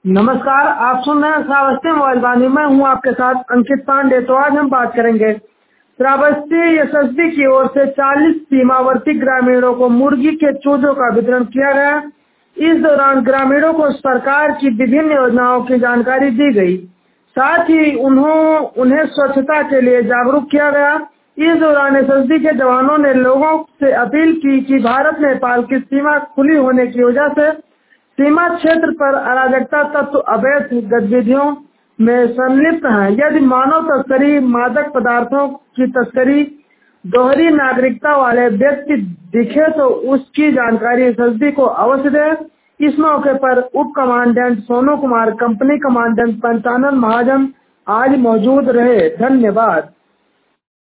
नमस्कार, आप सुन रहे हैं श्रावस्ती मोबाइल वाणी। मैं हूं आपके साथ अंकित पांडे। तो आज हम बात करेंगे श्रावस्ती एसएसबी की ओर से 40 सीमावर्ती ग्रामीणों को मुर्गी के चूजों का वितरण किया गया। इस दौरान ग्रामीणों को सरकार की विभिन्न योजनाओं की जानकारी दी गई, साथ ही उन्हें स्वच्छता के लिए जागरूक किया गया। इस दौरान एसएसबी के जवानों ने लोगों से अपील की कि भारत नेपाल की सीमा खुली होने की वजह से सीमा क्षेत्र पर अराजकता तत्व अवैध गतिविधियों में संलिप्त हैं। यदि मानव तस्करी, मादक पदार्थों की तस्करी, दोहरी नागरिकता वाले व्यक्ति दिखे तो उसकी जानकारी एसएसबी को अवश्य दें। इस मौके पर उप commandant Sonu Kumar, company commandant Panchanan Mahajan आज मौजूद रहे। धन्यवाद।